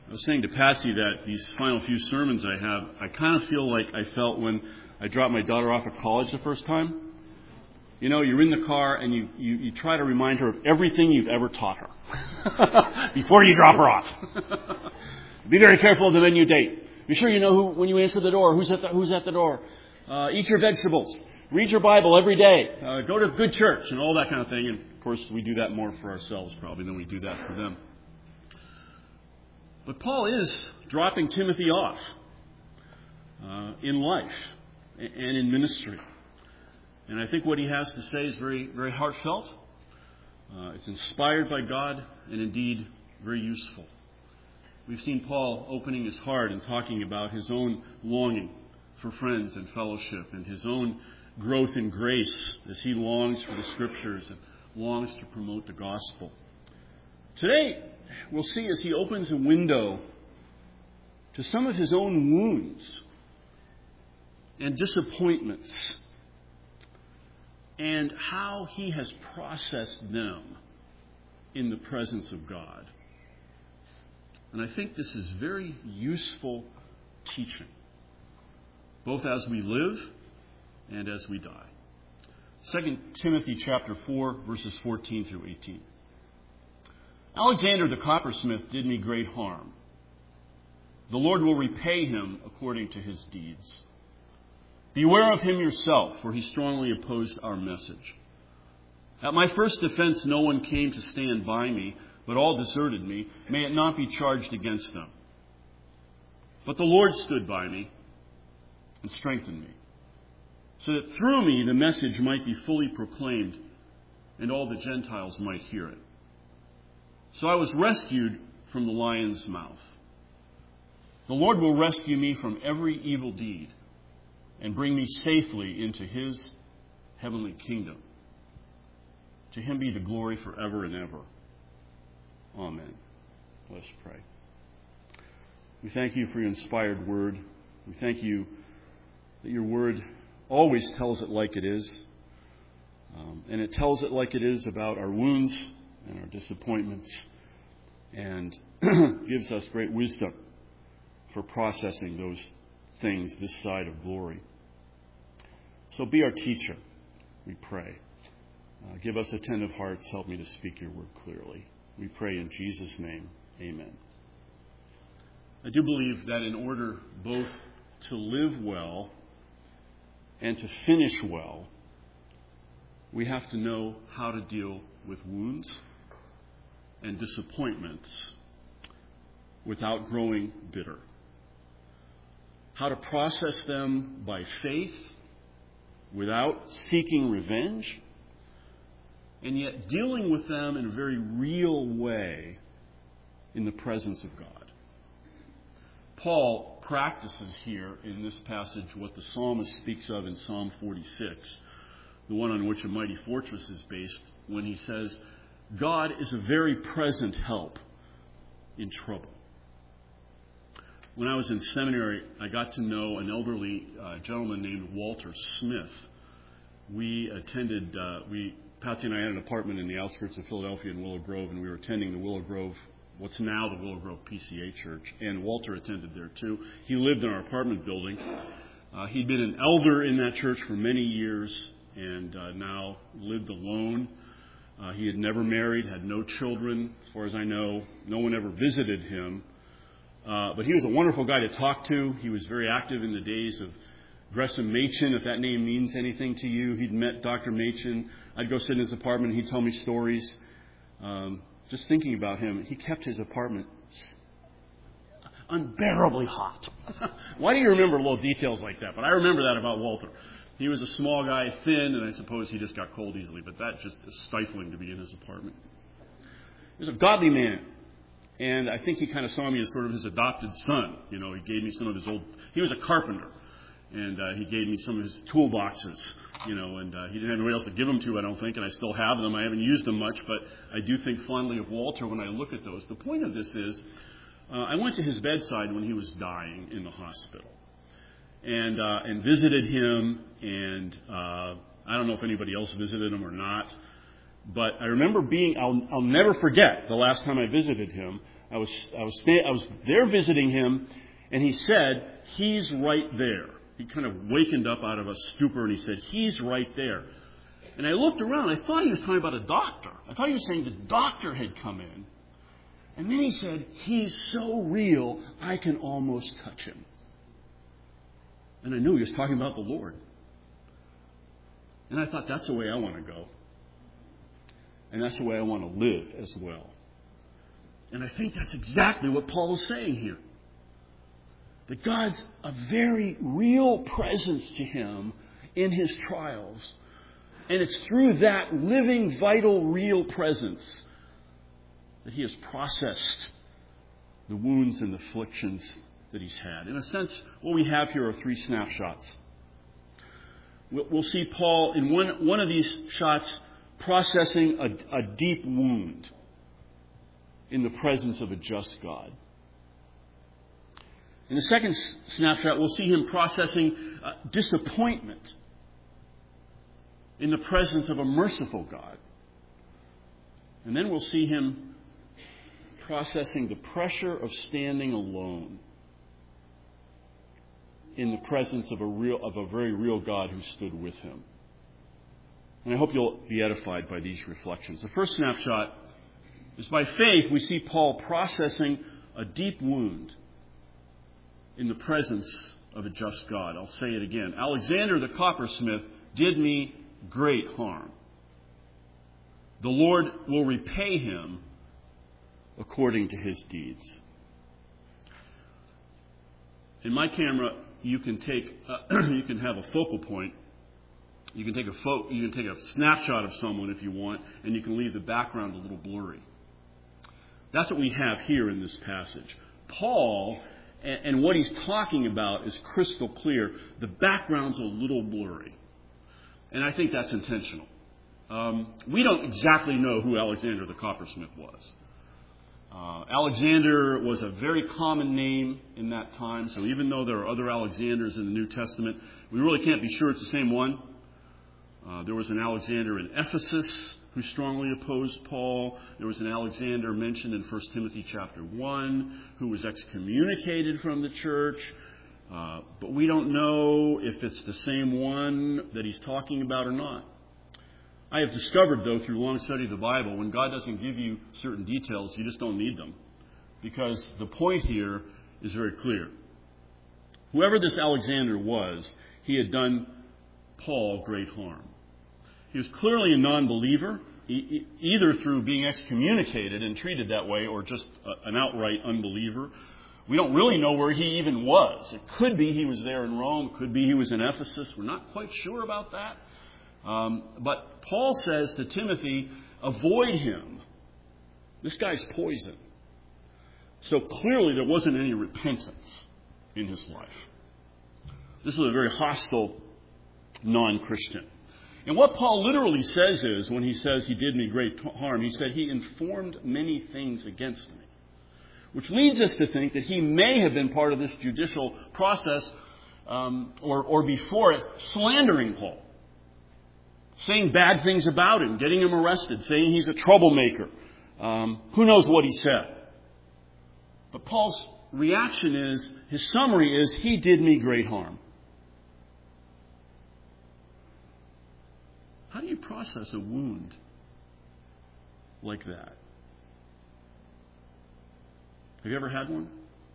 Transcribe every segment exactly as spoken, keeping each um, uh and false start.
I was saying to Patsy that these final few sermons I have, I kind of feel like I felt when I dropped my daughter off at college the first time. You know, you're in the car and you, you, you try to remind her of everything you've ever taught her before you drop her off. Be very careful of the men you date. Be sure you know who, when you answer the door, who's at the, who's at the door. Uh, eat your vegetables. Read your Bible every day. Uh, go to good church and all that kind of thing. And, of course, we do that more for ourselves probably than we do that for them. But Paul is dropping Timothy off uh, in life and in ministry. And I think what he has to say is very, very heartfelt. Uh, it's inspired by God and indeed very useful. We've seen Paul opening his heart and talking about his own longing for friends and fellowship and his own growth in grace as he longs for the Scriptures and longs to promote the gospel. Today, we'll see as he opens a window to some of his own wounds and disappointments and how he has processed them in the presence of God. And I think this is very useful teaching, both as we live and as we die. Second Timothy chapter four, verses fourteen through eighteen. Alexander the coppersmith did me great harm. The Lord will repay him according to his deeds. Beware of him yourself, for he strongly opposed our message. At my first defense no one came to stand by me, but all deserted me. May it not be charged against them. But the Lord stood by me and strengthened me, so that through me the message might be fully proclaimed and all the Gentiles might hear it. So I was rescued from the lion's mouth. The Lord will rescue me from every evil deed and bring me safely into his heavenly kingdom. To him be the glory forever and ever. Amen. Let's pray. We thank you for your inspired word. We thank you that your word always tells it like it is. Um, and it tells it like it is about our wounds and our disappointments, and gives us great wisdom for processing those things this side of glory. So be our teacher, we pray. Uh, give us attentive hearts. Help me to speak your word clearly. We pray in Jesus' name. Amen. I do believe that in order both to live well and to finish well, we have to know how to deal with wounds and disappointments without growing bitter. How to process them by faith without seeking revenge, and yet dealing with them in a very real way in the presence of God. Paul practices here in this passage what the psalmist speaks of in Psalm forty-six, the one on which a mighty fortress is based, when he says, God is a very present help in trouble. When I was in seminary, I got to know an elderly uh, gentleman named Walter Smith. We attended, uh, we Patsy and I had an apartment in the outskirts of Philadelphia in Willow Grove, and we were attending the Willow Grove, what's now the Willow Grove P C A Church, and Walter attended there too. He lived in our apartment building. Uh, he'd been an elder in that church for many years, and uh, now lived alone. Uh, he had never married, had no children, as far as I know. No one ever visited him. Uh, but he was a wonderful guy to talk to. He was very active in the days of Gresham Machen, if that name means anything to you. He'd met Doctor Machen. I'd go sit in his apartment and he'd tell me stories. Um, just thinking about him, he kept his apartment unbearably hot. Why do you remember little details like that? But I remember that about Walter. He was a small guy, thin, and I suppose he just got cold easily, but that just is stifling to be in his apartment. He was a godly man, and I think he kind of saw me as sort of his adopted son. You know, he gave me some of his old... He was a carpenter, and uh, he gave me some of his toolboxes, you know, and uh, he didn't have anybody else to give them to, I don't think, and I still have them. I haven't used them much, but I do think fondly of Walter when I look at those. The point of this is, uh, I went to his bedside when he was dying in the hospital. And uh, and visited him, and uh, I don't know if anybody else visited him or not, but I remember being, I'll, I'll never forget the last time I visited him. I was I was sta- I was there visiting him, and he said, "He's right there." He kind of wakened up out of a stupor, and he said, "He's right there." And I looked around. I thought he was talking about a doctor. I thought he was saying the doctor had come in. And then he said, "He's so real, I can almost touch him." And I knew he was talking about the Lord. And I thought, that's the way I want to go. And that's the way I want to live as well. And I think that's exactly what Paul is saying here. That God's a very real presence to him in his trials. And it's through that living, vital, real presence that he has processed the wounds and afflictions that he's had. In a sense, what we have here are three snapshots. We'll see Paul in one, one of these shots processing a, a deep wound in the presence of a just God. In the second snapshot, we'll see him processing uh, disappointment in the presence of a merciful God. And then we'll see him processing the pressure of standing alone in the presence of a real, of a very real God who stood with him. And I hope you'll be edified by these reflections. The first snapshot is by faith we see Paul processing a deep wound in the presence of a just God. I'll say it again. Alexander the coppersmith did me great harm. The Lord will repay him according to his deeds. In my camera, you can take, uh, you can have a focal point. You can take a fo- you can take a snapshot of someone if you want, and you can leave the background a little blurry. That's what we have here in this passage. Paul, and, and what he's talking about is crystal clear. The background's a little blurry. And I think that's intentional. Um, we don't exactly know who Alexander the coppersmith was. Uh, Alexander was a very common name in that time, so even though there are other Alexanders in the New Testament, we really can't be sure it's the same one. Uh, there was an Alexander in Ephesus who strongly opposed Paul. There was an Alexander mentioned in First Timothy chapter one who was excommunicated from the church. Uh, but we don't know if it's the same one that he's talking about or not. I have discovered, though, through long study of the Bible, when God doesn't give you certain details, you just don't need them. Because the point here is very clear. Whoever this Alexander was, he had done Paul great harm. He was clearly a non-believer, e- either through being excommunicated and treated that way, or just a, an outright unbeliever. We don't really know where he even was. It could be he was there in Rome. It could be he was in Ephesus. We're not quite sure about that. Um, but Paul says to Timothy, avoid him. This guy's poison. So clearly there wasn't any repentance in his life. This is a very hostile non-Christian. And what Paul literally says is, when he says he did me great harm, he said he informed many things against me. Which leads us to think that he may have been part of this judicial process, um, or, or before it, slandering Paul. Saying bad things about him, getting him arrested, saying he's a troublemaker. Um, who knows what he said? But Paul's reaction is, his summary is, he did me great harm. How do you process a wound like that? Have you ever had one?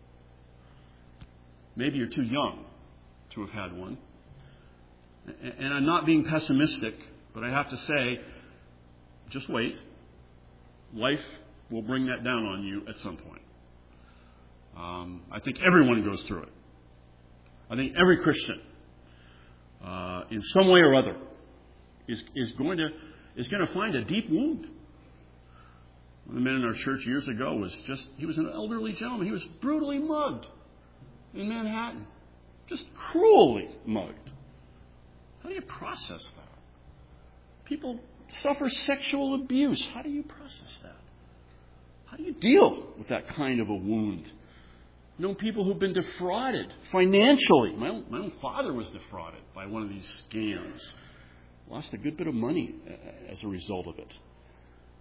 Maybe you're too young to have had one. And I'm not being pessimistic, but I have to say, just wait. Life will bring that down on you at some point. Um, I think everyone goes through it. I think every Christian, uh, in some way or other, is is going to is going to find a deep wound. One of the men in our church years ago was just, he was an elderly gentleman. He was brutally mugged in Manhattan. Just cruelly mugged. How do you process that? People suffer sexual abuse. How do you process that? How do you deal with that kind of a wound? I've known people who've been defrauded financially. My own, my own father was defrauded by one of these scams. Lost a good bit of money as a result of it.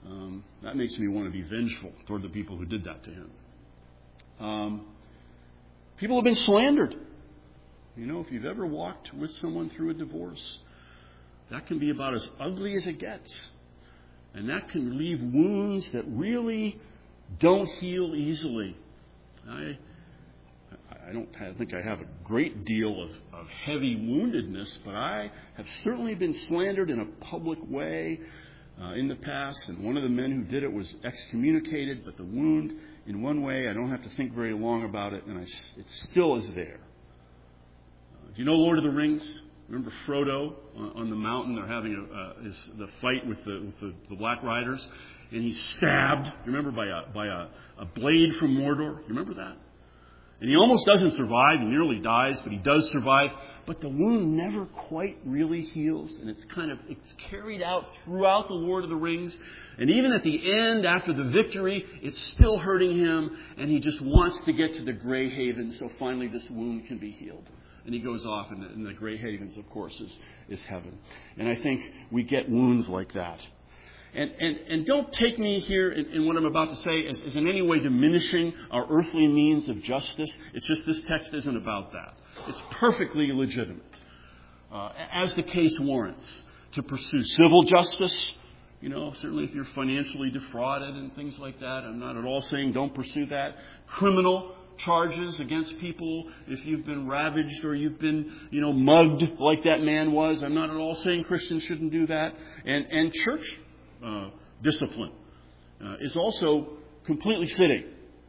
Um, that makes me want to be vengeful toward the people who did that to him. Um, people have been slandered. You know, if you've ever walked with someone through a divorce, that can be about as ugly as it gets. And that can leave wounds that really don't heal easily. I I don't I think I have a great deal of, of heavy woundedness, but I have certainly been slandered in a public way uh, in the past. And one of the men who did it was excommunicated, but the wound, in one way, I don't have to think very long about it, and I, it still is there. Uh, do you know Lord of the Rings? Remember Frodo on, on the mountain? They're having a, uh, his, the fight with the with the, the Black Riders, and he's stabbed. You remember by a by a, a blade from Mordor? You remember that? And he almost doesn't survive. He nearly dies, but he does survive. But the wound never quite really heals, and it's kind of it's carried out throughout the Lord of the Rings. And even at the end, after the victory, it's still hurting him, and he just wants to get to the Grey Haven so finally this wound can be healed. And he goes off, and the, and the Grey Havens, of course, is, is heaven. And I think we get wounds like that. And and, and don't take me here in, in what I'm about to say as, as in any way diminishing our earthly means of justice. It's just this text isn't about that. It's perfectly legitimate, uh, as the case warrants, to pursue civil justice. You know, certainly if you're financially defrauded and things like that. I'm not at all saying don't pursue that. Criminal charges against people if you've been ravaged or you've been, you know, mugged like that man was. I'm not at all saying Christians shouldn't do that. And and church uh, discipline uh, is also completely fitting.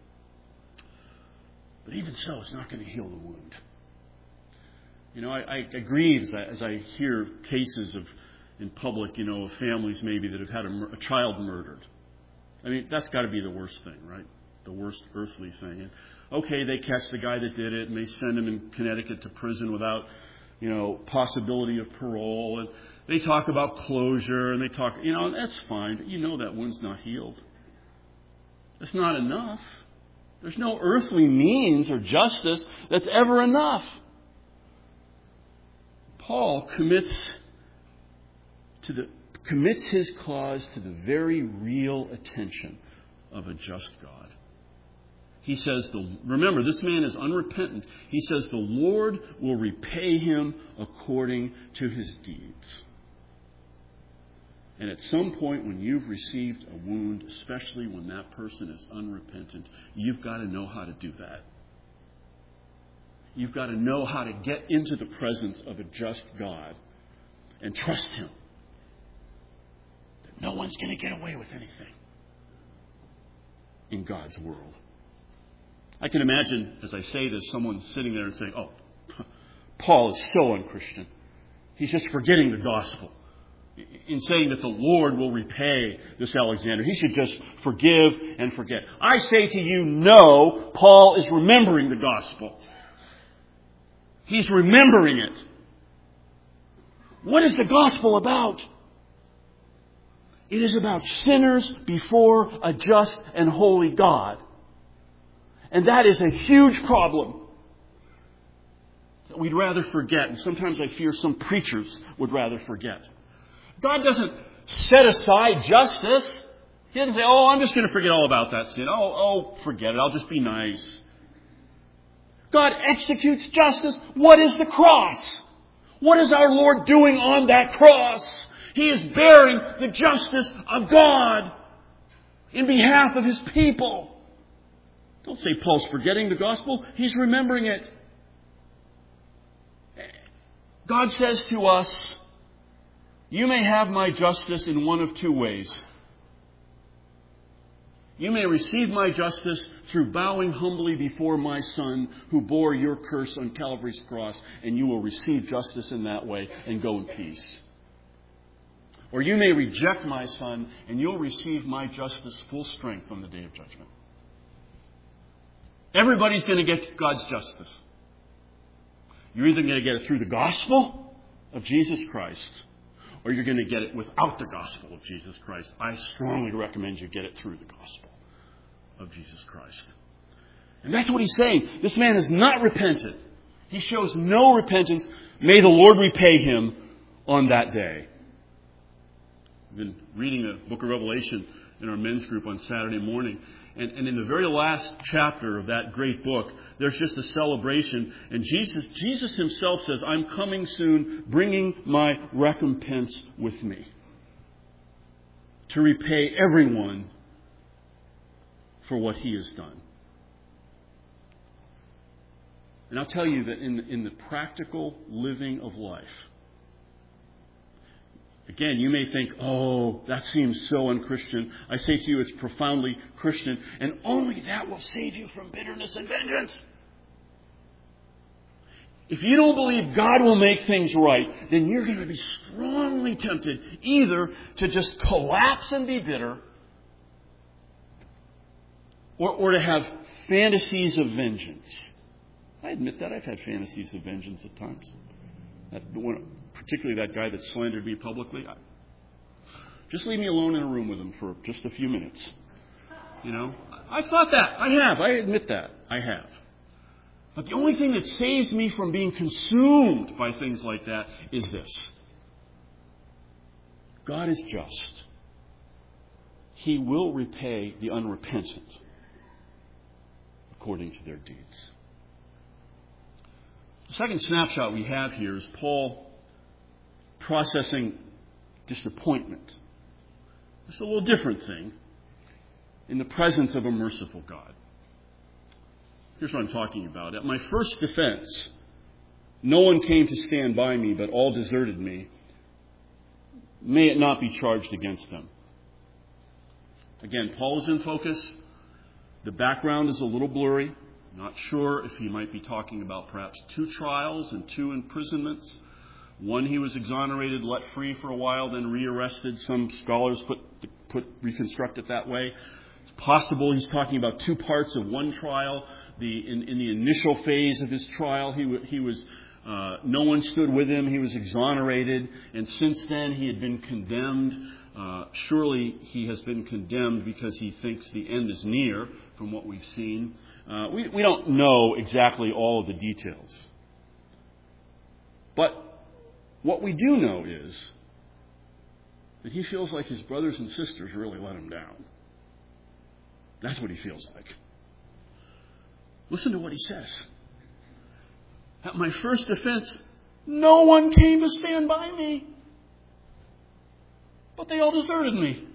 But even so, it's not going to heal the wound. You know, I, I grieve as I, as I hear cases of in public, you know, of families maybe that have had a, a child murdered. I mean, that's got to be the worst thing, right? The worst earthly thing. And okay, they catch the guy that did it, and they send him in Connecticut to prison without, you know, possibility of parole. And they talk about closure, and they talk, you know, that's fine. But you know that wound's not healed. That's not enough. There's no earthly means or justice that's ever enough. Paul commits to the commits his cause to the very real attention of a just God. He says, the, remember, this man is unrepentant. He says the Lord will repay him according to his deeds. And at some point when you've received a wound, especially when that person is unrepentant, you've got to know how to do that. You've got to know how to get into the presence of a just God and trust Him. That no one's going to get away with anything in God's world. I can imagine, as I say this, someone sitting there and saying, oh, Paul is so unchristian. He's just forgetting the gospel. In saying that the Lord will repay this Alexander. He should just forgive and forget. I say to you, no, Paul is remembering the gospel. He's remembering it. What is the gospel about? It is about sinners before a just and holy God. And that is a huge problem that we'd rather forget. And sometimes I fear some preachers would rather forget. God doesn't set aside justice. He doesn't say, oh, I'm just going to forget all about that sin. Oh, oh, forget it. I'll just be nice. God executes justice. What is the cross? What is our Lord doing on that cross? He is bearing the justice of God in behalf of His people. Don't say Paul's forgetting the gospel. He's remembering it. God says to us, you may have my justice in one of two ways. You may receive my justice through bowing humbly before my Son who bore your curse on Calvary's cross, and you will receive justice in that way and go in peace. Or you may reject my Son, and you'll receive my justice full strength on the day of judgment. Everybody's going to get God's justice. You're either going to get it through the gospel of Jesus Christ, or you're going to get it without the gospel of Jesus Christ. I strongly recommend you get it through the gospel of Jesus Christ. And that's what he's saying. This man has not repented. He shows no repentance. May the Lord repay him on that day. I've been reading the book of Revelation in our men's group on Saturday morning. And, and in the very last chapter of that great book, there's just a celebration. And Jesus, Jesus himself says, I'm coming soon, bringing my recompense with me to repay everyone for what he has done. And I'll tell you that in, in the practical living of life, again, you may think, oh, that seems so unchristian. I say to you, it's profoundly Christian, and only that will save you from bitterness and vengeance. If you don't believe God will make things right, then you're going to be strongly tempted either to just collapse and be bitter, or, or to have fantasies of vengeance. I admit that I've had fantasies of vengeance at times. That one, particularly that guy that slandered me publicly. I, just leave me alone in a room with him for just a few minutes. You know, I, I thought that. I have. I admit that. I have. But the only thing that saves me from being consumed by things like that is this. God is just. He will repay the unrepentant according to their deeds. The second snapshot we have here is Paul processing disappointment. It's a little different thing in the presence of a merciful God. Here's what I'm talking about. At my first defense, no one came to stand by me, but all deserted me. May it not be charged against them. Again, Paul is in focus. The background is a little blurry. Not sure if he might be talking about perhaps two trials and two imprisonments. One, he was exonerated, let free for a while, then rearrested. Some scholars put, put reconstruct it that way. It's possible he's talking about two parts of one trial. The in, in the initial phase of his trial, he he was uh, no one stood with him. He was exonerated, and since then he had been condemned. Uh, surely he has been condemned because he thinks the end is near, from what we've seen. Uh, we, we don't know exactly all of the details. But what we do know is that he feels like his brothers and sisters really let him down. That's what he feels like. Listen to what he says. At my first defense, no one came to stand by me, but they all deserted me.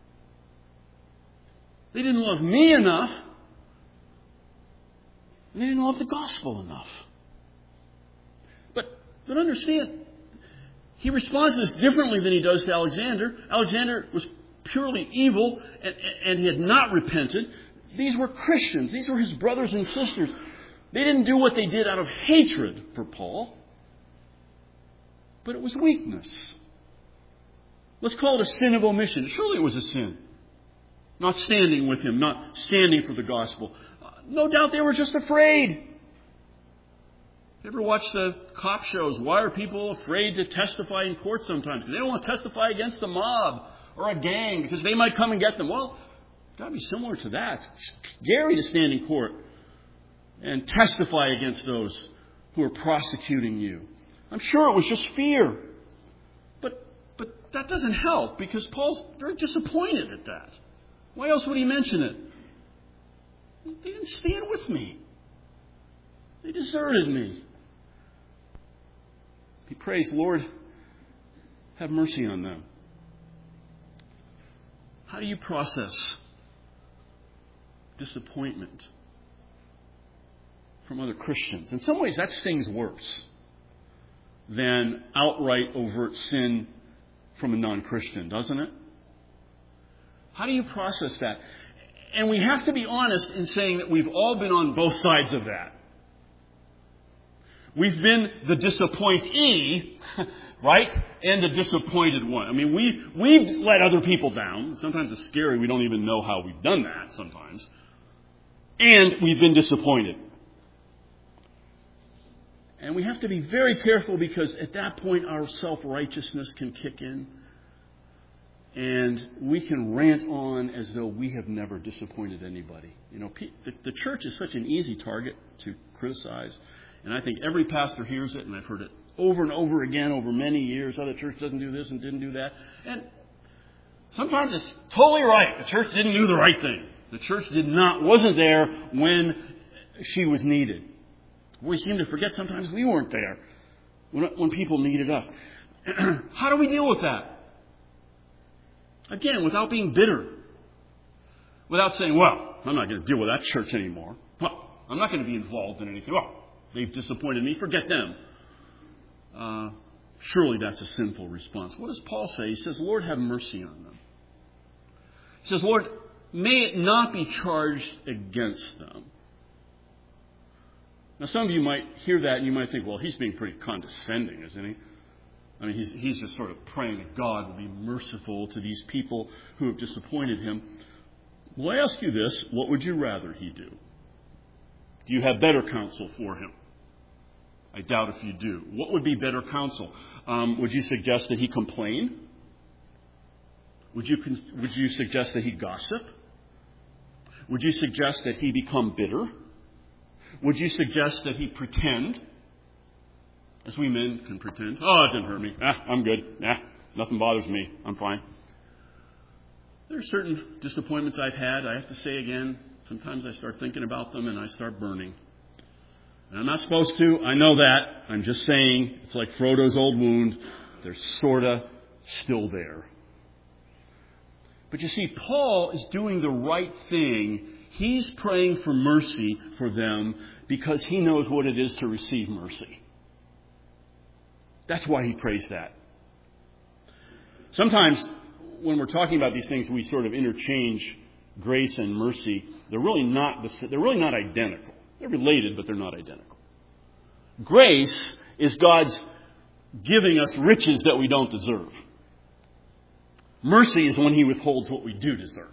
They didn't love me enough. And they didn't love the gospel enough. But, but understand, he responds to this differently than he does to Alexander. Alexander was purely evil, and, and he had not repented. These were Christians. These were his brothers and sisters. They didn't do what they did out of hatred for Paul, but it was weakness. Let's call it a sin of omission. Surely it was a sin. Not standing with him, not standing for the gospel. Uh, no doubt they were just afraid. You ever watch the cop shows? Why are people afraid to testify in court sometimes? Because they don't want to testify against the mob or a gang because they might come and get them. Well, it's got to be similar to that. It's scary to stand in court and testify against those who are prosecuting you. I'm sure it was just fear. But but that doesn't help because Paul's very disappointed at that. Why else would he mention it? They didn't stand with me. They deserted me. He prays, Lord, have mercy on them. How do you process disappointment from other Christians? In some ways, that stings worse than outright overt sin from a non-Christian, doesn't it? How do you process that? And we have to be honest in saying that we've all been on both sides of that. We've been the disappointee, right? And the disappointed one. I mean, we, we've let other people down. Sometimes it's scary. We don't even know how we've done that sometimes. And we've been disappointed. And we have to be very careful because at that point our self-righteousness can kick in. And we can rant on as though we have never disappointed anybody. You know, the, the church is such an easy target to criticize. And I think every pastor hears it, and I've heard it over and over again over many years. Oh, the church doesn't do this and didn't do that. And Sometimes it's totally right. The church didn't do the right thing. The church did not, wasn't there when she was needed. We seem to forget sometimes we weren't there when, when people needed us. How do we deal with that? Again, without being bitter. Without saying, well, I'm not going to deal with that church anymore. Well, I'm not going to be involved in anything. Well, they've disappointed me. Forget them. Uh, surely that's a sinful response. What does Paul say? He says, Lord, have mercy on them. He says, Lord, may it not be charged against them. Now, some of you might hear that and you might think, well, he's being pretty condescending, isn't he? I mean, he's, he's just sort of praying that God will be merciful to these people who have disappointed him. Well, I ask you this, what would you rather he do? Do you have better counsel for him? I doubt if you do. What would be better counsel? Um, would you suggest that he complain? Would you, would you suggest that he gossip? Would you suggest that he become bitter? Would you suggest that he pretend? As we men can pretend. Oh, it didn't hurt me. Ah, I'm good. Ah, nothing bothers me. I'm fine. There are certain disappointments I've had. I have to say again, sometimes I start thinking about them and I start burning. And I'm not supposed to. I know that. I'm just saying, it's like Frodo's old wound. They're sort of still there. But you see, Paul is doing the right thing. He's praying for mercy for them because he knows what it is to receive mercy. That's why he prays that. Sometimes when we're talking about these things, we sort of interchange grace and mercy. They're really not the, they're really not identical. They're related, but they're not identical. Grace is God's giving us riches that we don't deserve. Mercy is when he withholds what we do deserve.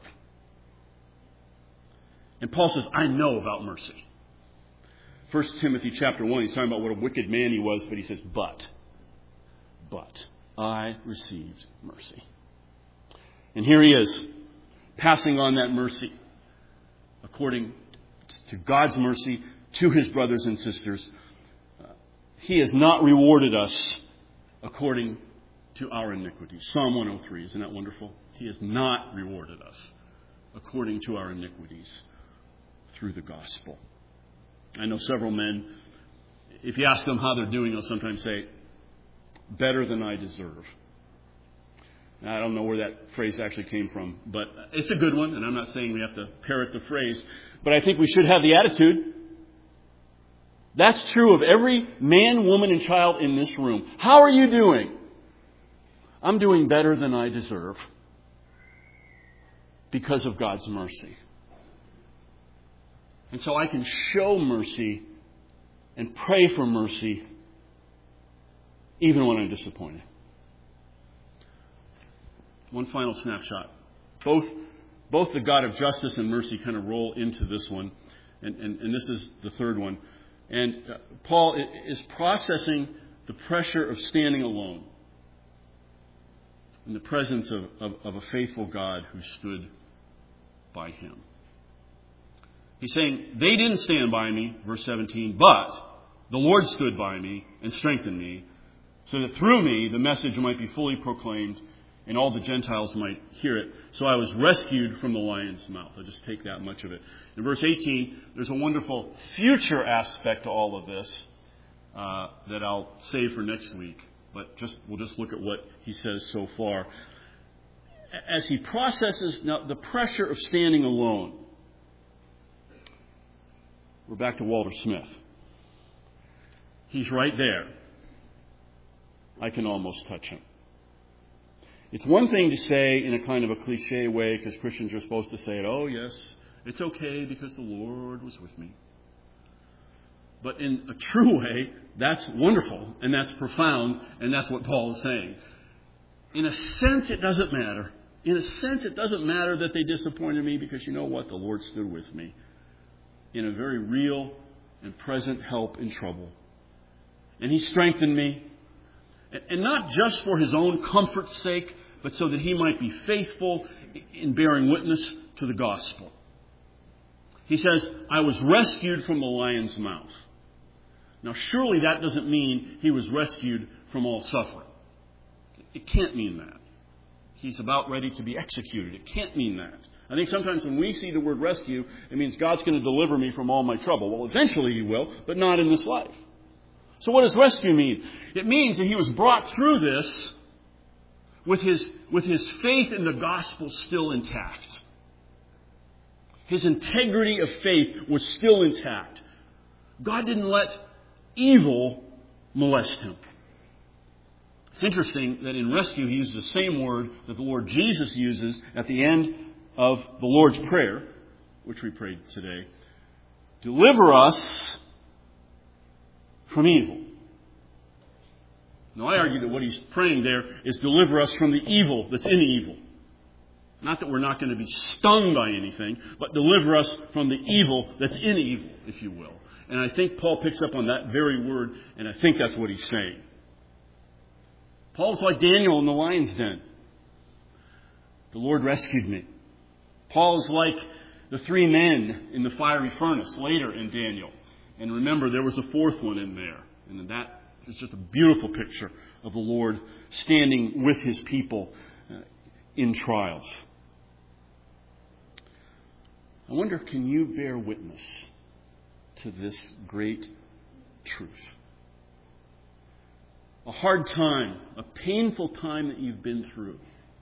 And Paul says, I know about mercy. First Timothy chapter one, he's talking about what a wicked man he was, but he says, but, but, I received mercy. And here he is, passing on that mercy, according to God's mercy, to his brothers and sisters. Uh, he has not rewarded us according to our iniquities. Psalm one oh three, isn't that wonderful? He has not rewarded us according to our iniquities through the gospel. I know several men, if you ask them how they're doing, they'll sometimes say, better than I deserve. Now, I don't know where that phrase actually came from, but it's a good one, and I'm not saying we have to parrot the phrase, but I think we should have the attitude. That's true of every man, woman, and child in this room. How are you doing? I'm doing better than I deserve because of God's mercy. And so I can show mercy and pray for mercy even when I'm disappointed. One final snapshot. Both, both the God of justice and mercy kind of roll into this one. And, and, and this is the third one. And uh, Paul is processing the pressure of standing alone in the presence of, of, of a faithful God who stood by him. He's saying, they didn't stand by me, verse seventeen, but the Lord stood by me and strengthened me, so that through me the message might be fully proclaimed and all the Gentiles might hear it. So I was rescued from the lion's mouth. I'll just take that much of it. In verse eighteen, there's a wonderful future aspect to all of this uh, that I'll save for next week. But just we'll just look at what he says so far. As he processes now the pressure of standing alone, we're back to Walter Smith. He's right there. I can almost touch him. It's one thing to say in a kind of a cliche way, because Christians are supposed to say it, oh yes, it's okay because the Lord was with me. But in a true way, that's wonderful, and that's profound, and that's what Paul is saying. In a sense, it doesn't matter. In a sense, it doesn't matter that they disappointed me, because you know what? The Lord stood with me in a very real and present help in trouble. And he strengthened me, and not just for his own comfort's sake, but so that he might be faithful in bearing witness to the gospel. He says, I was rescued from the lion's mouth. Now, surely that doesn't mean he was rescued from all suffering. It can't mean that. he's about ready to be executed. It can't mean that. I think sometimes when we see the word rescue, it means God's going to deliver me from all my trouble. Well, eventually he will, but not in this life. So what does rescue mean? It means that he was brought through this with his, with his faith in the gospel still intact. His integrity of faith was still intact. God didn't let evil molest him. It's interesting that in rescue he uses the same word that the Lord Jesus uses at the end of the Lord's Prayer, which we prayed today. Deliver us from evil. Now I argue that what he's praying there is deliver us from the evil that's in evil. Not that we're not going to be stung by anything, but deliver us from the evil that's in evil, if you will. And I think Paul picks up on that very word, and I think that's what he's saying. Paul's like Daniel in the lion's den. The Lord rescued me. Paul is like the three men in the fiery furnace later in Daniel. And remember, there was a fourth one in there. And that is just a beautiful picture of the Lord standing with his people uh, in trials. I wonder, can you bear witness to this great truth? A hard time, a painful time that you've been through.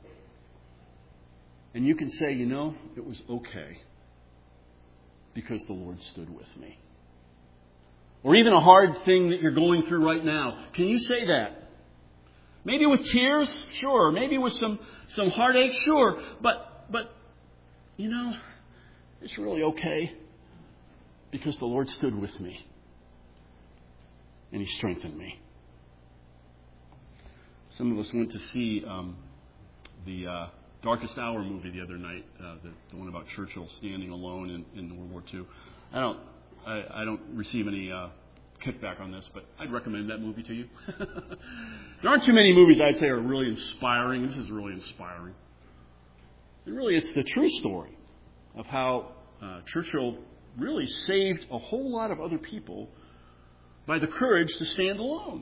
And you can say, you know, it was okay because the Lord stood with me. Or even a hard thing that you're going through right now. Can you say that? Maybe with tears, sure. Maybe with some, some heartache, sure. But, but, you know, it's really okay because the Lord stood with me and He strengthened me. Some of us went to see um, the uh, Darkest Hour movie the other night, uh, the, the one about Churchill standing alone in, in World War Two. I don't, I, I don't receive any uh, kickback on this, but I'd recommend that movie to you. There aren't too many movies I'd say are really inspiring. This is really inspiring. And really, it's the true story of how uh, Churchill really saved a whole lot of other people by the courage to stand alone.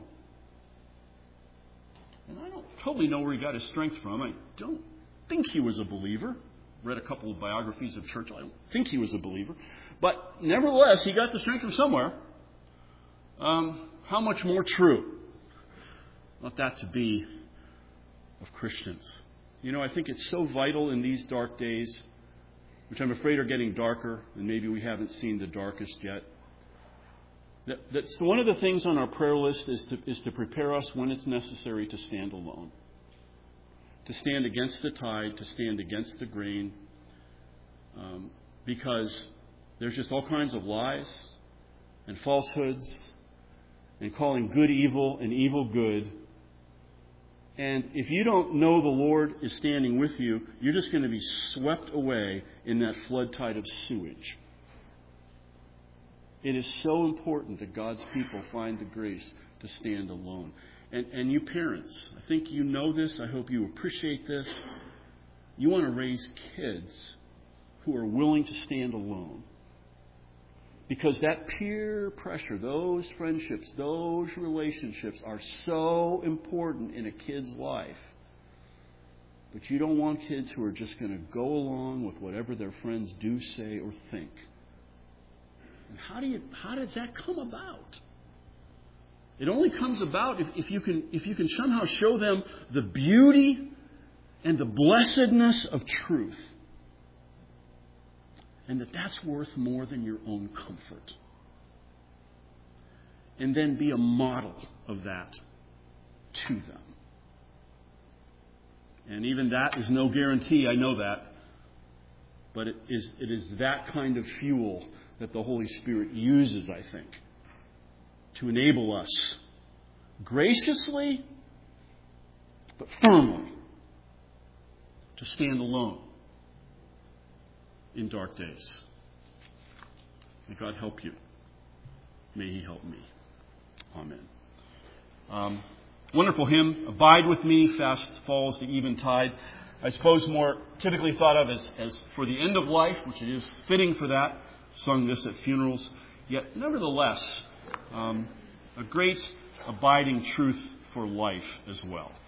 And I don't totally know where he got his strength from. I don't think he was a believer. Read a couple of biographies of Churchill. I don't think he was a believer. But nevertheless, he got the strength from somewhere. Um, how much more true ought that to be of Christians? You know, I think it's so vital in these dark days, which I'm afraid are getting darker, and maybe we haven't seen the darkest yet. That, that's one of the things on our prayer list is to, is to prepare us when it's necessary to stand alone. To stand against the tide, to stand against the grain. Um, because there's just all kinds of lies and falsehoods and calling good evil and evil good. And if you don't know the Lord is standing with you, you're just going to be swept away in that flood tide of sewage. It is so important that God's people find the grace to stand alone. And, and you parents, I think you know this. I hope you appreciate this. You want to raise kids who are willing to stand alone. Because that peer pressure, those friendships, those relationships are so important in a kid's life. But you don't want kids who are just going to go along with whatever their friends do, say, or think. And how do you, how does that come about? It only comes about if, if you can, if you can somehow show them the beauty and the blessedness of truth. And that that's worth more than your own comfort. And then be a model of that to them. And even that is no guarantee, I know that. But it is, it is that kind of fuel that the Holy Spirit uses, I think, to enable us graciously, but firmly, to stand alone in dark days. May God help you. May He help me. Amen. Um, wonderful hymn, Abide With Me, Fast Falls the Eventide. I suppose more typically thought of as, as for the end of life, which it is fitting for that. Sung this at funerals. Yet, nevertheless, um, a great abiding truth for life as well.